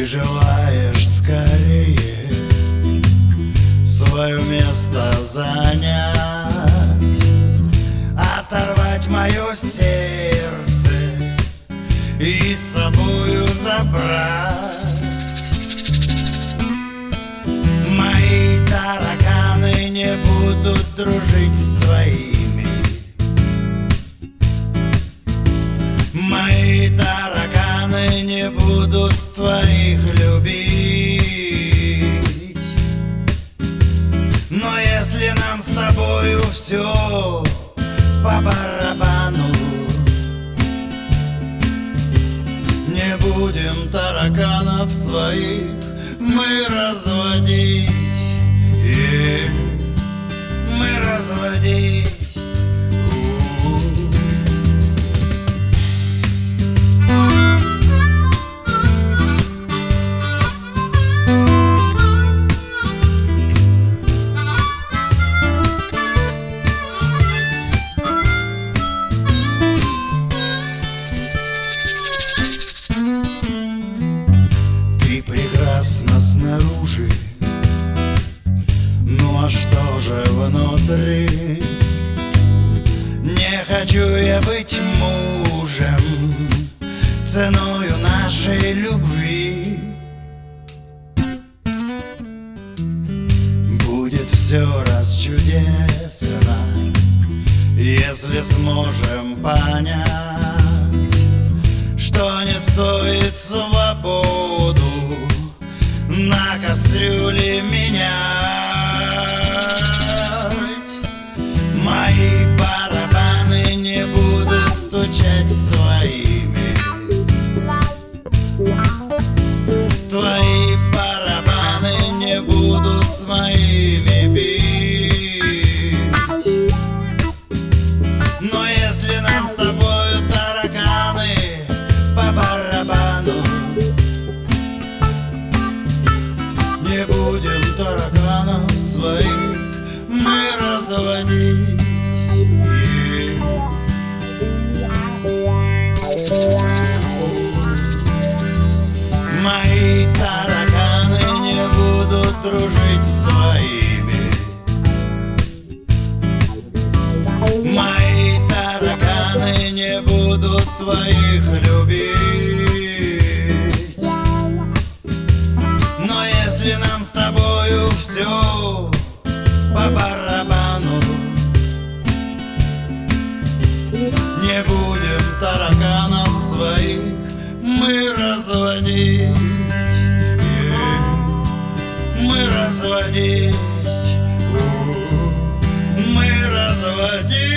желаешь скорее свое место занять, оторвать мое сердце и с собою забрать. Мои тараканы не будут дружить с твоими. Мои тараканы не будут твоих любить. Но если нам с тобою все по барабану, не будем тараканов своих мы разводить, мы разводить. Снаружи, ну а что же внутри? Не хочу я быть мужем ценою нашей любви. Будет все расчудесно, если сможем понять, что не стоит свободу на кастрюле менять. Мои барабаны не будут стучать с твоими. Твои барабаны не будут с моими бить. Но если нам с тобою тараканы по барабану, не будем тараканов своих мы разводить. Мои тараканы не будут дружить с твоими. Мои тараканы не будут твоих любить. Но если нам с тобою все по барабану, не будем тараканов своих мы разводить, мы разводить, мы разводить.